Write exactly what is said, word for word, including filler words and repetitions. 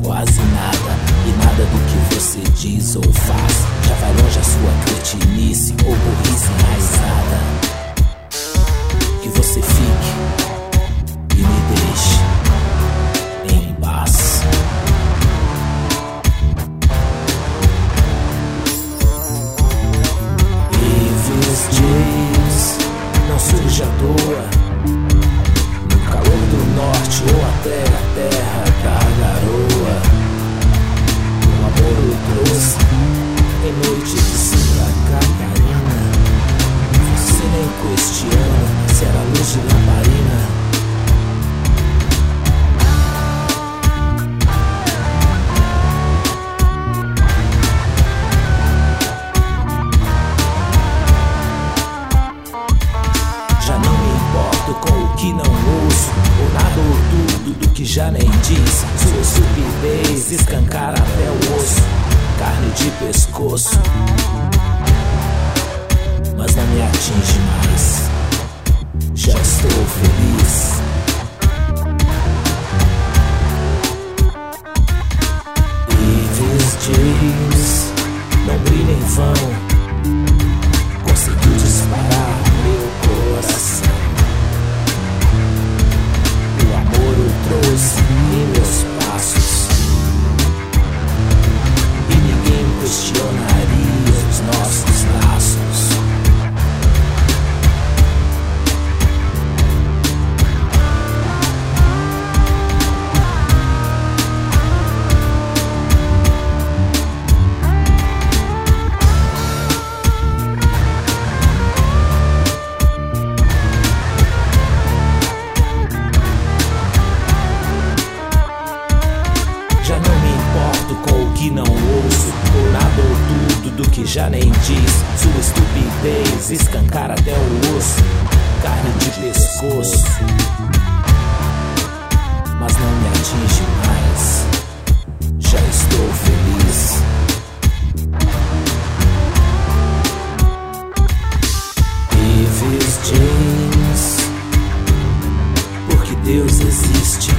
quase nada, e nada do que você diz ou faz já vai longe a sua cretinice ou burrice enraizada. Que você fique e me deixe em paz. Ives James, não surge à toa no calor do norte ou até a terra da garoa. O amor o trouxe em noite de Santa Catarina. Você nem questiona se era luz de lamparina. Já não me importo com o que não ouço, ou nada ou tudo do que já nem diz. Sua estupidez escancara até o osso, carne de pescoço, mas não me atinge mais. Já estou feliz. Ives James não brilha em vão. Conseguiu disparar meu coração. O amor o trouxe em meus passos, e ninguém questionaria os nossos laços. Já não me importo com o que não ouço, ou nada ou tudo do que já nem diz. Sua estupidez escancara até o osso, carne de pescoço, mas não me atinge mais. Já estou feliz. Ives James, porque Deus existe.